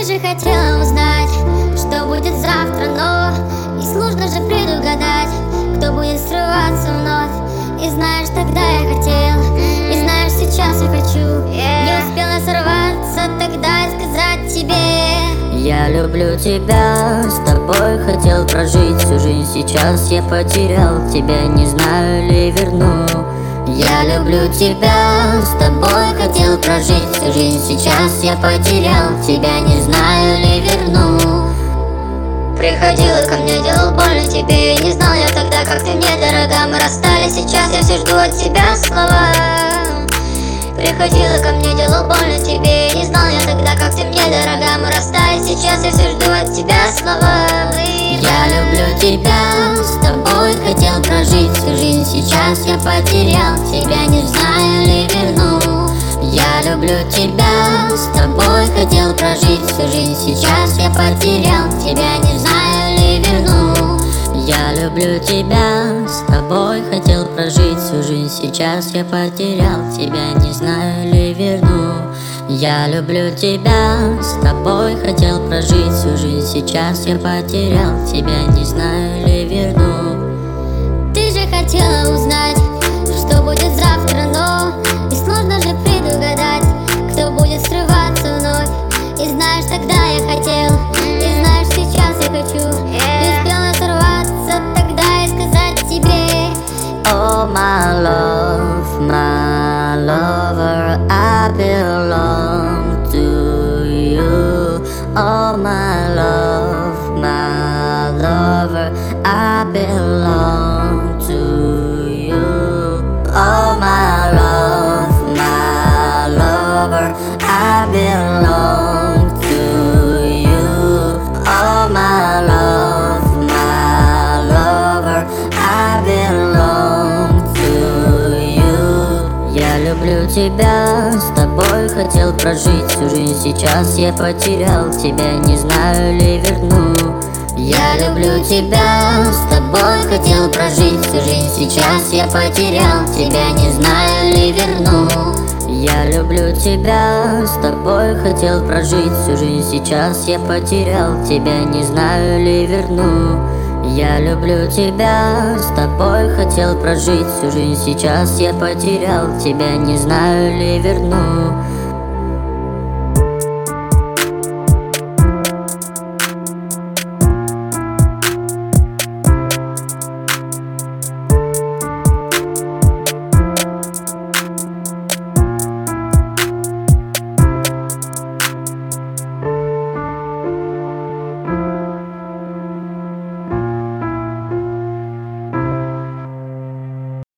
Ты же хотела узнать, что будет завтра, но и сложно же предугадать, кто будет срываться вновь. И знаешь, тогда я хотел, и знаешь, сейчас я хочу. Не успела сорваться тогда и сказать тебе: я люблю тебя, с тобой хотел прожить всю жизнь. Сейчас я потерял тебя, не знаю ли верну. Я люблю тебя, с тобой хотел прожить всю жизнь. Сейчас я потерял тебя, не знаю ли верну. Приходила ко мне, делал больно тебе, и не знал я тогда, как ты мне дорога. Мы расстались, сейчас я все жду от тебя слова. Приходила ко мне, делал больно тебе, и не знал я тогда, как ты мне дорога. Мы расстались, сейчас я все жду от тебя слова. Я люблю тебя, с тобой хотел прожить всю жизнь. Сейчас я потерял тебя, не знаю ли верну. Я люблю тебя, с тобой хотел прожить всю жизнь. Сейчас я потерял тебя, не знаю ли верну. Я люблю тебя, с тобой хотел прожить всю жизнь. Сейчас я потерял тебя, не знаю ли верну. Я люблю тебя, с тобой хотел прожить всю жизнь. Сейчас я потерял тебя, не знаю ли верну. Ты же хотела узнать, что будет завтра, но и сложно же предугадать, кто будет срываться вновь. И знаешь, тогда я хотел, и знаешь, сейчас я хочу. Не успела сорваться тогда и сказать тебе: oh my love, my lover, I belong to you. Oh my love, my lover, I belong to you. Oh my love, my lover, I belong to you. Oh my love, my lover, I belong to you. Я люблю тебя, с тобой хотел прожить всю жизнь. Сейчас я потерял тебя, не знаю ли верну. Я люблю тебя, с тобой хотел прожить всю жизнь. Сейчас я потерял тебя, не знаю ли верну. Я люблю тебя, с тобой хотел прожить всю жизнь. Сейчас я потерял тебя, не знаю ли верну. Я люблю тебя, с тобой хотел прожить всю жизнь. Сейчас я потерял тебя, не знаю ли верну.